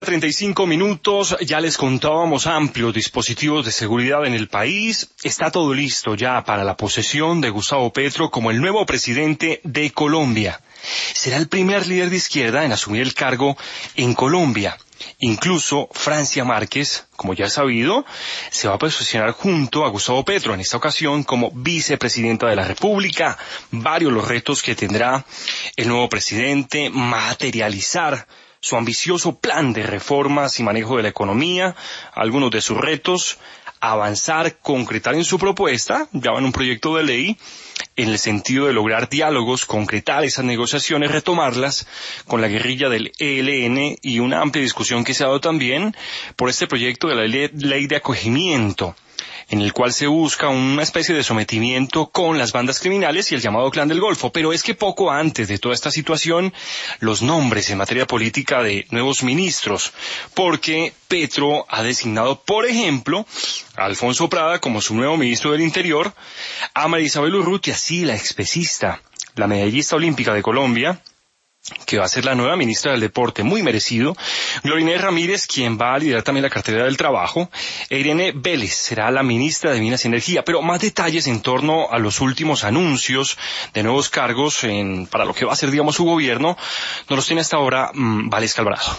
35 minutos, ya les contábamos amplios dispositivos de seguridad en el país. Está todo listo ya para la posesión de Gustavo Petro como el nuevo presidente de Colombia. Será el primer líder de izquierda en asumir el cargo en Colombia. Incluso Francia Márquez, como ya es sabido, se va a posicionar junto a Gustavo Petro, en esta ocasión como vicepresidenta de la República. Varios los retos que tendrá el nuevo presidente: materializar su ambicioso plan de reformas y manejo de la economía, algunos de sus retos: avanzar, concretar en su propuesta, ya va en un proyecto de ley, en el sentido de lograr diálogos, concretar esas negociaciones, retomarlas con la guerrilla del ELN, y una amplia discusión que se ha dado también por este proyecto de la ley de acogimiento, en el cual se busca una especie de sometimiento con las bandas criminales y el llamado Clan del Golfo. Pero es que poco antes de toda esta situación, los nombres en materia política de nuevos ministros, porque Petro ha designado, por ejemplo, a Alfonso Prada como su nuevo ministro del Interior, a María Isabel Urrutia, sí, la expesista, la medallista olímpica de Colombia, que va a ser la nueva ministra del Deporte, muy merecido; Gloria Inés Ramírez, quien va a liderar también la cartera del Trabajo; e Irene Vélez será la ministra de Minas y Energía. Pero más detalles en torno a los últimos anuncios de nuevos cargos para lo que va a ser, digamos, su gobierno, nos los tiene hasta ahora Valesca Alvarado.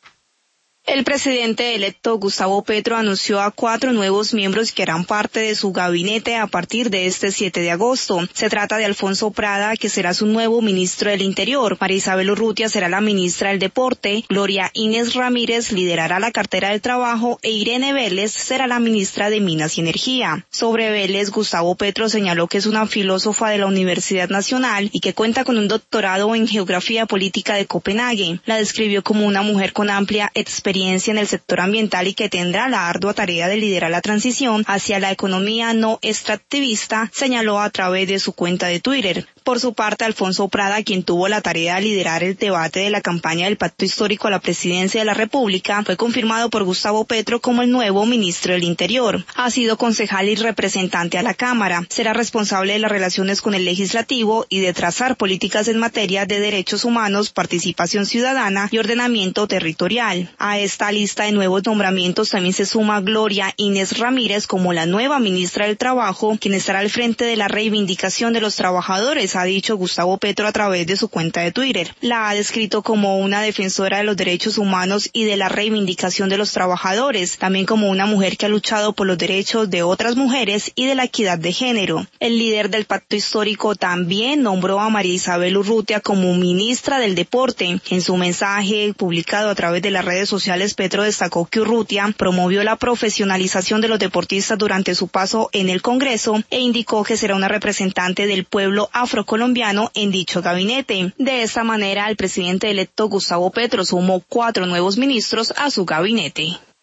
El presidente electo Gustavo Petro anunció a 4 nuevos miembros que harán parte de su gabinete a partir de este 7 de agosto. Se trata de Alfonso Prada, que será su nuevo ministro del Interior; María Isabel Urrutia será la ministra del Deporte; Gloria Inés Ramírez liderará la cartera del Trabajo e Irene Vélez será la ministra de Minas y Energía. Sobre Vélez, Gustavo Petro señaló que es una filósofa de la Universidad Nacional y que cuenta con un doctorado en Geografía Política de Copenhague. La describió como una mujer con amplia experiencia en el sector ambiental y que tendrá la ardua tarea de liderar la transición hacia la economía no extractivista, señaló a través de su cuenta de Twitter. Por su parte, Alfonso Prada, quien tuvo la tarea de liderar el debate de la campaña del Pacto Histórico a la presidencia de la República, fue confirmado por Gustavo Petro como el nuevo ministro del Interior. Ha sido concejal y representante a la Cámara. Será responsable de las relaciones con el Legislativo y de trazar políticas en materia de derechos humanos, participación ciudadana y ordenamiento territorial. A esta lista de nuevos nombramientos también se suma Gloria Inés Ramírez como la nueva ministra del Trabajo, quien estará al frente de la reivindicación de los trabajadores, ha dicho Gustavo Petro a través de su cuenta de Twitter. La ha descrito como una defensora de los derechos humanos y de la reivindicación de los trabajadores, también como una mujer que ha luchado por los derechos de otras mujeres y de la equidad de género. El líder del Pacto Histórico también nombró a María Isabel Urrutia como ministra del Deporte. En su mensaje publicado a través de las redes sociales, Petro destacó que Urrutia promovió la profesionalización de los deportistas durante su paso en el Congreso e indicó que será una representante del pueblo afrocolombiano en dicho gabinete. De esta manera, el presidente electo Gustavo Petro sumó 4 nuevos ministros a su gabinete.